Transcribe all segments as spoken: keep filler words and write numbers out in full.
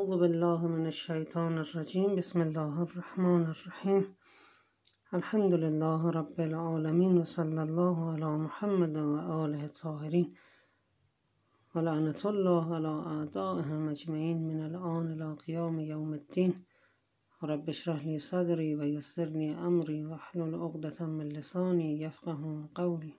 اعوذ بالله من الشیطان الرجیم. بسم الله الرحمن الرحیم. الحمد لله رب العالمین و صلی الله علی محمد و آله الطاهرین و لعنت الله علی اعدائهم اجمعین من الآن الی قیام یوم الدین. رب اشرح لی صدری و یسر لی امری و احلل عقدة من لسانی یفقهوا قولی.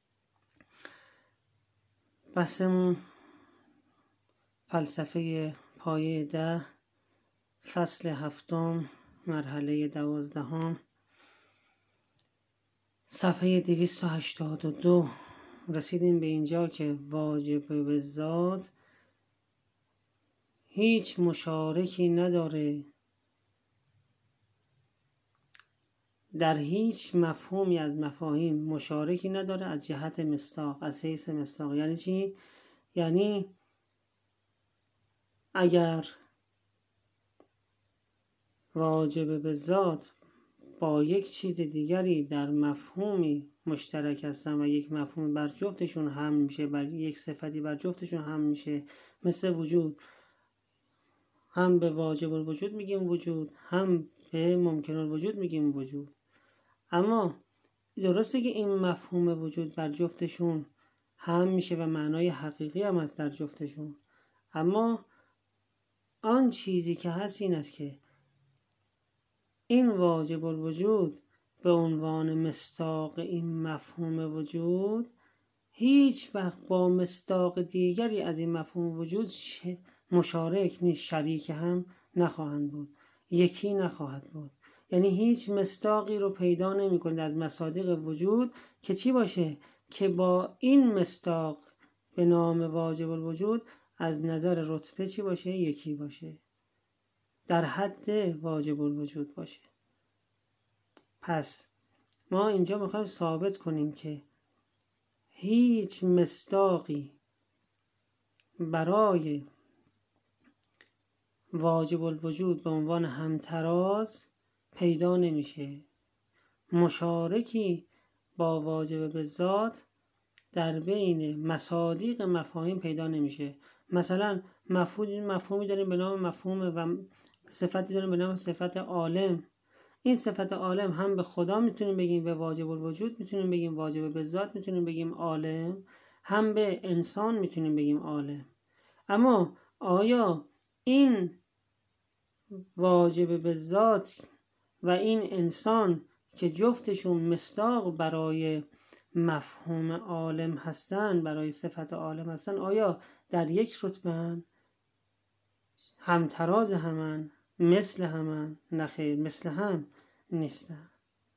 بحثمون فلسفه پایه ده، فصل هفتم، مرحله دوازدهم، صفحه دویست و هشتاد و دو. رسیدیم به اینجا که واجب بالذات هیچ مشارکی نداره در هیچ مفهومی از مفاهیم، مشارکی نداره از جهت مصداق، از حیث مصداق. یعنی چی؟ یعنی اگر واجب بالذات با یک چیز دیگری در مفهومی مشترک هستن و یک مفهوم بر جفتشون هم میشه، بر یک صفتی بر جفتشون هم میشه، مثل وجود، هم به واجب الوجود میگیم وجود، هم به ممکن الوجود میگیم وجود. اما درسته که این مفهوم وجود بر جفتشون هم میشه و معنای حقیقی هم هست در جفتشون، اما آن چیزی که هست این است که این واجب الوجود به عنوان مصداق این مفهوم وجود هیچ وقت با مصداق دیگری از این مفهوم وجود مشارک نیست، شریک هم نخواهند بود، یکی نخواهد بود. یعنی هیچ مصداقی رو پیدا نمی کنید از مصادیق وجود که چی باشه؟ که با این مصداق به نام واجب الوجود از نظر رتبه چی باشه؟ یکی باشه، در حد واجب الوجود باشه. پس ما اینجا میخوایم ثابت کنیم که هیچ مصداقی برای واجب الوجود به عنوان همتراز پیدا نمیشه، مشارکی با واجب بالذات در بین مصادیق مفاهیم پیدا نمیشه. مثلا مفهوم مفهومی داریم به نام مفهوم و صفتی داریم به نام صفت عالم. این صفت عالم هم به خدا میتونیم بگیم، به واجب الوجود میتونیم بگیم واجب بالذات میتونیم بگیم عالم، هم به انسان میتونیم بگیم عالم. اما آیا این واجب بالذات و این انسان که جفتشون مصداق برای مفهوم عالم هستن، برای صفت عالم هستن، آیا در یک رتبه همتراز همن، مثل همن؟ نخیر، مثل هم نیستن.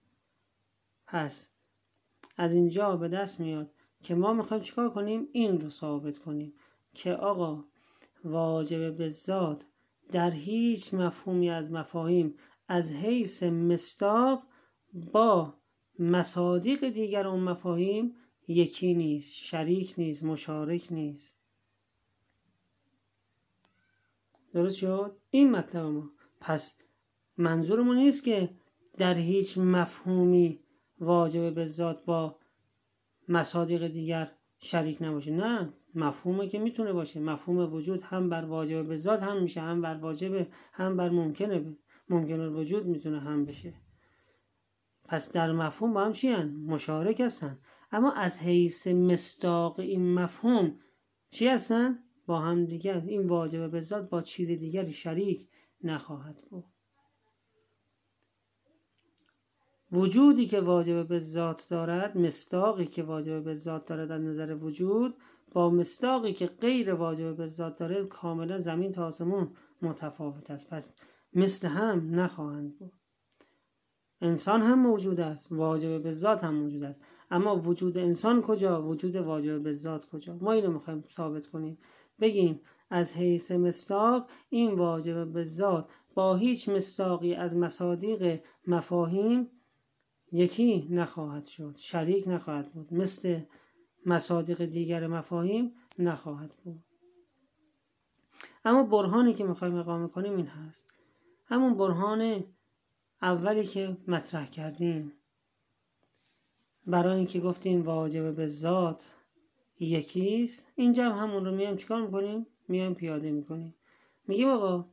پس از اینجا به دست میاد که ما میخوایم چیکار کنیم؟ این رو ثابت کنیم که آقا واجب بالذات در هیچ مفهومی از مفاهیم از حیث مصداق با مصادیق دیگر اون مفاهیم یکی نیست، شریک نیست، مشارک نیست. درست شد؟ این مطلب ما. پس منظورمون نیست که در هیچ مفهومی واجب بالذات با مصادیق دیگر شریک نباشه. نه، مفهومی که میتونه باشه. مفهوم وجود هم بر واجب بالذات هم میشه، هم بر واجب، هم بر ممکنه، ممکن الوجود میتونه هم بشه. پس در مفهوم با هم چی هن؟ مشارک هستن. اما از حیث مصداق این مفهوم چی هستن؟ با هم دیگر. این واجب بالذات با چیز دیگری شریک نخواهد بود. وجودی که واجب بالذات دارد، مصداقی که واجب بالذات دارد از نظر وجود، با مصداقی که غیر واجب بالذات داره کاملا زمین تا آسمون متفاوت است. پس مثل هم نخواهند بود. انسان هم موجود است، واجب بالذات هم موجود است، اما وجود انسان کجا؟ وجود واجب بالذات کجا؟ ما اینو میخوایم ثابت کنیم، بگیم از حیث مصداق این واجب بالذات با هیچ مصداقی از مصادیق مفاهیم یکی نخواهد شد، شریک نخواهد بود، مثل مصادیق دیگر مفاهیم نخواهد بود. اما برهانی که میخوایم اقامه کنیم این هست، همون برهان اولی که مطرح کردیم، برای اینکه گفتیم واجب بالذات یکیست. اینجا هم همون رو میایم چیکار میکنیم؟ میایم پیاده میکنیم. میگیم آقا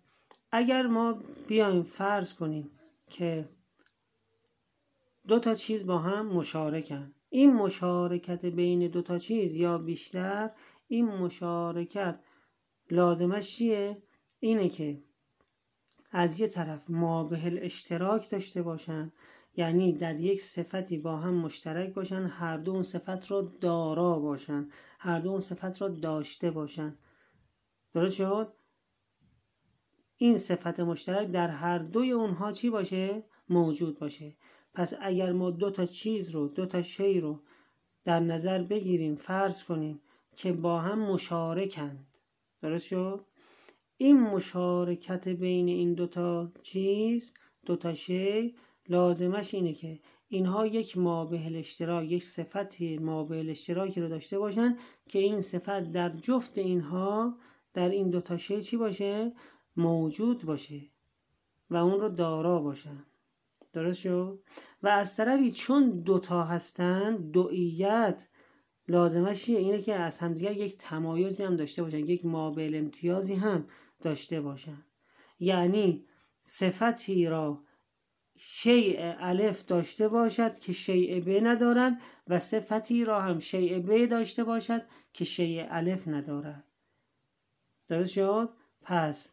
اگر ما بیایم فرض کنیم که دو تا چیز با هم مشارکن، این مشارکت بین دو تا چیز یا بیشتر، این مشارکت لازمش چیه؟ اینه که از یه طرف مابهل اشتراک داشته باشن، یعنی در یک صفتی با هم مشترک باشن، هر دو اون صفت رو دارا باشن، هر دو اون صفت رو داشته باشن. درست شد؟ این صفت مشترک در هر دوی اونها چی باشه؟ موجود باشه. پس اگر ما دو تا چیز رو، دو تا شی رو در نظر بگیریم، فرض کنیم که با هم مشارکند، درست شد؟ این مشارکت بین این دو تا چیز، دو تا شی، لازمش اینه که اینها یک مابهل اشتراک، یک صفتی مابهل اشتراکی رو داشته باشن که این صفت در جفت اینها، در این دو تا شی چی باشه؟ موجود باشه و اون رو دارا باشن. درست شد؟ و از طرفی چون دوتا هستن، دوئیت لازمش چیه؟ اینه که از همدیگر یک تمایزی هم داشته باشن، یک مابعد امتیازی هم داشته باشن. یعنی صفتی را شیء الف داشته باشد که شیء ب ندارد و صفتی را هم شیء ب داشته باشد که شیء الف ندارد. درست شد؟ پس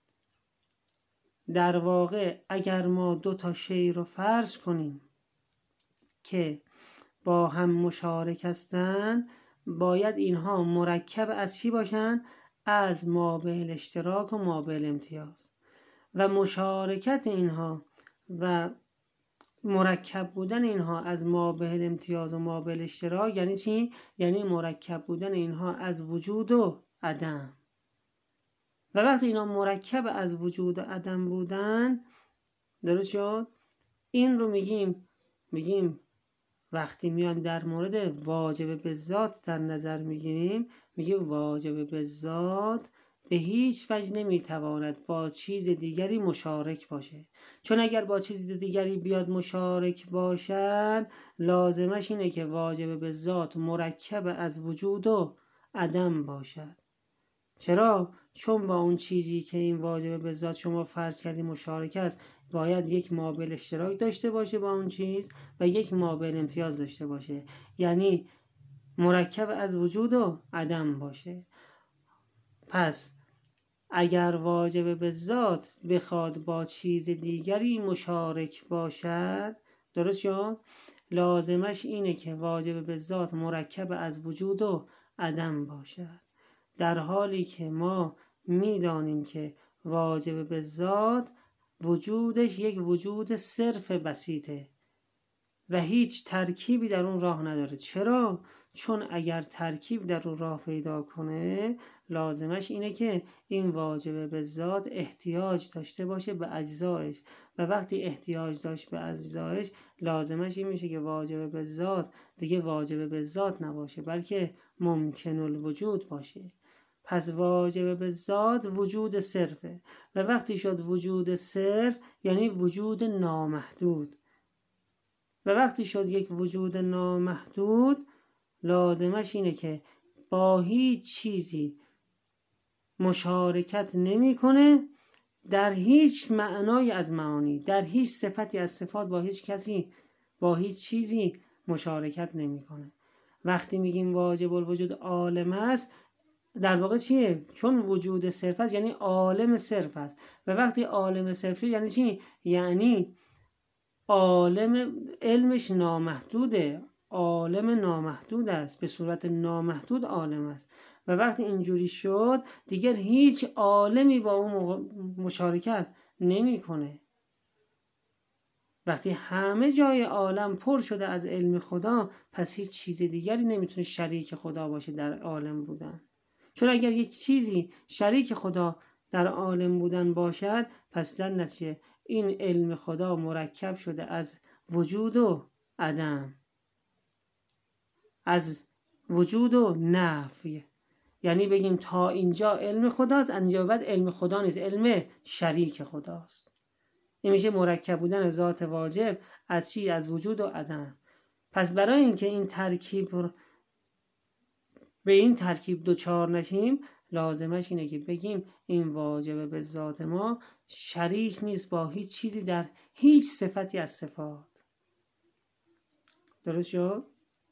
در واقع اگر ما دو تا شی رو فرض کنیم که با هم مشارک هستن، باید اینها مرکب از چی باشن؟ از مابعد اشتراک و مابعد امتیاز. و مشارکت اینها و مرکب بودن اینها از مابعد امتیاز و مابعد اشتراک یعنی چی؟ یعنی مرکب بودن اینها از وجود و عدم. و وقتی اینا مرکب از وجود و عدم بودن، درست شد؟ این رو میگیم میگیم وقتی میایم در مورد واجب بالذات در نظر میگیریم، میگیم واجب بالذات به هیچ وجه نمیتواند با چیز دیگری مشارک باشه. چون اگر با چیز دیگری بیاد مشارک باشد، لازمش اینه که واجب بالذات مرکب از وجود و عدم باشد. چرا؟ چون با اون چیزی که این واجب بالذات شما فرض کردید مشارک است، باید یک مابعد اشتراک داشته باشه با اون چیز و یک مابعد امتیاز داشته باشه، یعنی مرکب از وجود و عدم باشه. پس اگر واجب بالذات بخواد با چیز دیگری مشارک باشد، درست شد؟ لازمش اینه که واجب بالذات مرکب از وجود و عدم باشد. در حالی که ما میدانیم که واجب بالذات وجودش یک وجود صرف بسیطه و هیچ ترکیبی در اون راه نداره. چرا؟ چون اگر ترکیب در اون راه پیدا کنه، لازمش اینه که این واجب بالذات احتیاج داشته باشه به اجزایش و وقتی احتیاج داشت به اجزایش، لازمش این میشه که واجب بالذات دیگه واجب بالذات نباشه بلکه ممکن الوجود باشه. پس واجب بالذات وجود صرفه و وقتی شد وجود صرف یعنی وجود نامحدود و وقتی شد یک وجود نامحدود، لازمش اینه که با هیچ چیزی مشارکت نمیکنه، در هیچ معنای از معانی، در هیچ صفتی از صفات با هیچ کسی با هیچ چیزی مشارکت نمیکنه. وقتی میگیم واجب الوجود عالم است، در واقع چیه؟ چون وجود صرف است یعنی عالم صرف است و وقتی عالم صرف شد یعنی چی؟ یعنی عالم علمش نامحدوده، عالم نامحدود است، به صورت نامحدود عالم است و وقتی اینجوری شد دیگر هیچ عالمی با اون مشارکت نمی کنه. وقتی همه جای عالم پر شده از علم خدا، پس هیچ چیز دیگری نمیتونه شریک خدا باشه در عالم بودن. چون اگر یک چیزی شریک خدا در عالم بودن باشد، پس در نتیجه این علم خدا مرکب شده از وجود و عدم، از وجود و نفی. یعنی بگیم تا اینجا علم خداست، اینجا بعد علم خدا نیست، علم شریک خداست. این میشه مرکب بودن ذات واجب از چی؟ از وجود و عدم. پس برای اینکه این ترکیب به این ترکیب دوچار نشیم، لازمش اینه که بگیم این واجب به ذات ما شریک نیست با هیچ چیزی در هیچ صفتی از صفات. درست شد؟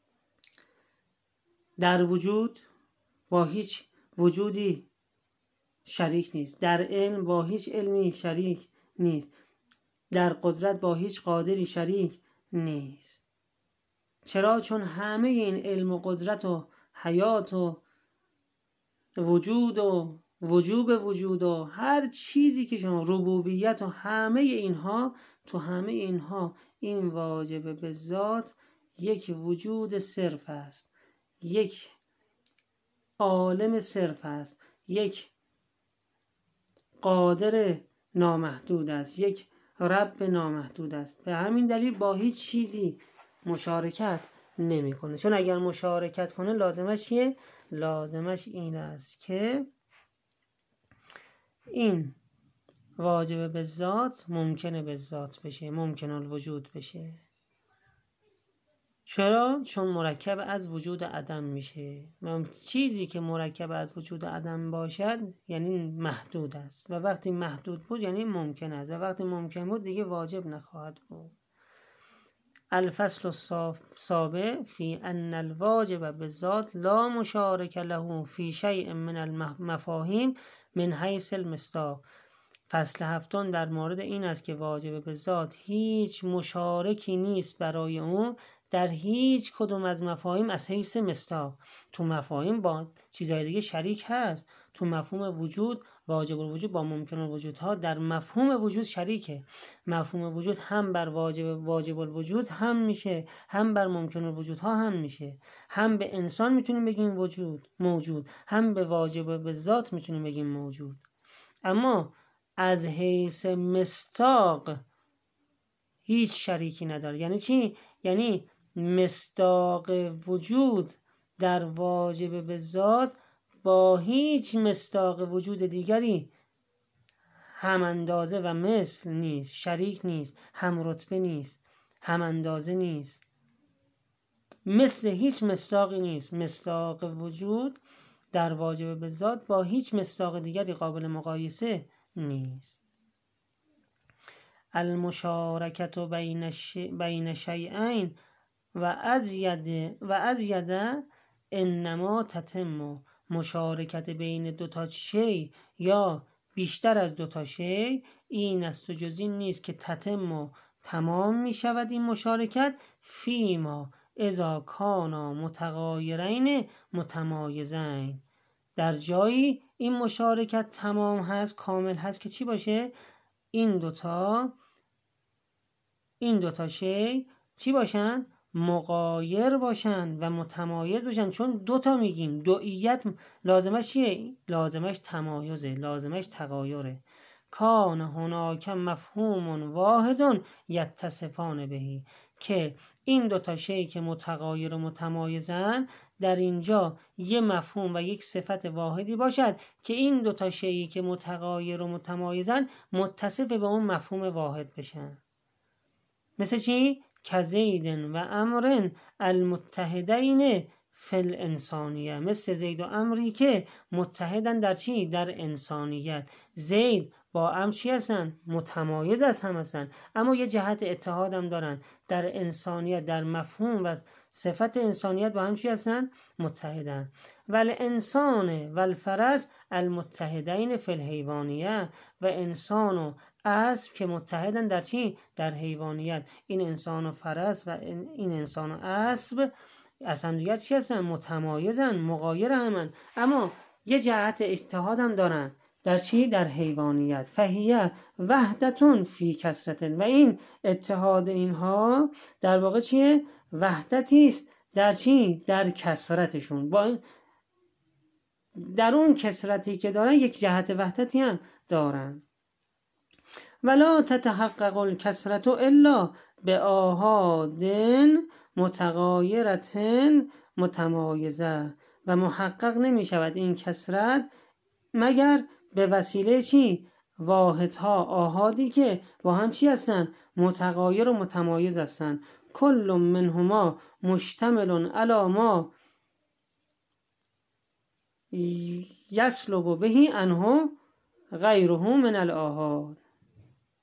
در وجود با هیچ وجودی شریک نیست، در علم با هیچ علمی شریک نیست، در قدرت با هیچ قادری شریک نیست. چرا؟ چون همه این علم و قدرت و حیات و وجود و وجوب وجود و هر چیزی که شما ربوبیت و همه اینها، تو همه اینها این واجب به ذات یک وجود صرف است، یک عالم صرف است، یک قادر نامحدود است، یک رب نامحدود است. به همین دلیل با هیچ چیزی مشارکت نمیکنه. چون اگر مشارکت کنه لازمش چیه؟ لازمش این است که این واجب به ذات ممکنه به ذات بشه، ممکن الوجود بشه. چرا؟ چون مرکب از وجود عدم میشه و چیزی که مرکب از وجود عدم باشد یعنی محدود است و وقتی محدود بود یعنی ممکن است و وقتی ممکن بود دیگه واجب نخواهد بود. الفصل السابع فی ان الواجب بالذات لا مشارک له فی شیء من المفاهیم من حیث المصداق. فصل هفتم در مورد این است که واجب به ذات هیچ مشارکی نیست برای اون در هیچ کدوم از مفاهیم از حیث مصداق. تو مفاهیم با چیزهای دیگه شریک هست. تو مفهوم وجود واجب الوجود با ممکن الوجودها در مفهوم وجود شریکه. مفهوم وجود هم بر واجب واجب الوجود هم میشه، هم بر ممکن الوجودها هم میشه. هم به انسان میتونیم بگیم وجود موجود، هم به واجب به ذات میتونیم بگیم موجود. اما از حیث مصداق هیچ شریکی نداره. یعنی چی؟ یعنی مصداق وجود در واجب به ذات با هیچ مصداق وجود دیگری هم اندازه و مثل نیست، شریک نیست، هم رتبه نیست، هم اندازه نیست، مثل هیچ مصداقی نیست. مصداق وجود در واجب به ذات با هیچ مصداق دیگری قابل مقایسه نیست. المشارکت بین ش... بین شیئین و ازید و ازید انما تتم. مشارکت بین دوتا شی یا بیشتر از دوتا شی این است و جز این نیست که تتم تمام می شود این مشارکت فیما اذا کانا متغایرین متمایزین. در جایی این مشارکت تمام هست، کامل هست که چی باشه؟ این دوتا این دوتا شی چی باشن؟ مغایر باشن و متمایز باشن. چون دوتا میگیم دوئیت لازمش چیه؟ لازمش تمایزه، لازمش تغایره. کان هناک مفهوم واحد یتصفان بهی، که این دوتا شی که متغایر و متمایزن در اینجا یه مفهوم و یک صفت واحدی باشد که این دوتا شی که متغایر و متمایزن متصف به اون مفهوم واحد بشن. مثل چی؟ کزیدن و امرن المتحدین فی الانسانیه. مثل زید و امری که متحدن در چی؟ در انسانیت. زید با امر چی هستن؟ متمایز از هم هستن، اما یه جهت اتحاد هم دارن در انسانیت، در مفهوم و صفت انسانیت با هم چی هستن؟ متحدن. ولی انسان و الفرس المتحدین فی الحیوانیه. و انسان و اسب که متحدن در چی؟ در حیوانیت. این انسان و فرس و این انسان و اسب اصلا دیگر چی هستن؟ متمایزن، مغایر همن، اما یه جهت اتحاد هم دارن. در چی؟ در حیوانیت. فهیه وحدتون فی کسرتن. و این اتحاد اینها در واقع چیه؟ وحدتی است در چی؟ در کسرتشون. با در اون کسرتی که دارن یک جهت وحدتی هم دارن. ولا تتحقق الکسرت الا بآحاد متغایرت متمایزه. و محقق نمی شود این کسرت مگر به وسیله چی؟ واحدها، آحادی که با هم چی هستن؟ متغایر و متمایز هستن. کل منهما مشتمل علی ما یسلب بهی عنه غیره من الآحاد.